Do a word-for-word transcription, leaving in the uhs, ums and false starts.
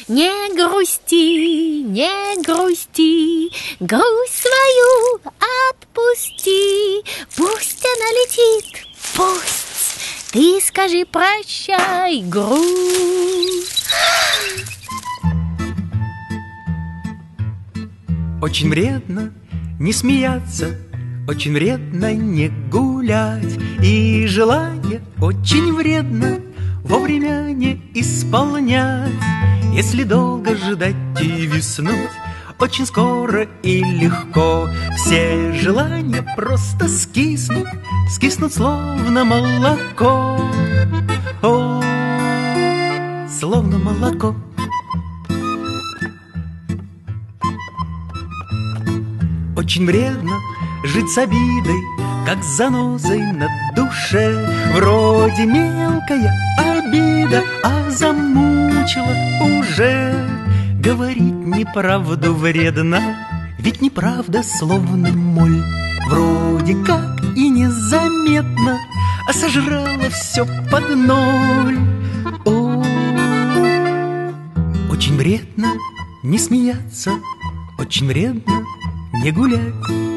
Не грусти, не грусти, грусть свою отпусти. Пусть она летит, пусть. Ты скажи прощай, грусть. Очень вредно не смеяться, очень вредно не гулять, и желание очень вредно вовремя не исполнять. Если долго ждать и виснуть, очень скоро и легко все желания просто скиснут, скиснут словно молоко. О, словно молоко. Очень вредно жить с обидой, как с занозой на душе. Вроде мелкая обида, а замучила уже. Говорить неправду вредно, ведь неправда словно моль. Вроде как и незаметно, а сожрала все под ноль. О, очень вредно не смеяться, очень вредно не гулять.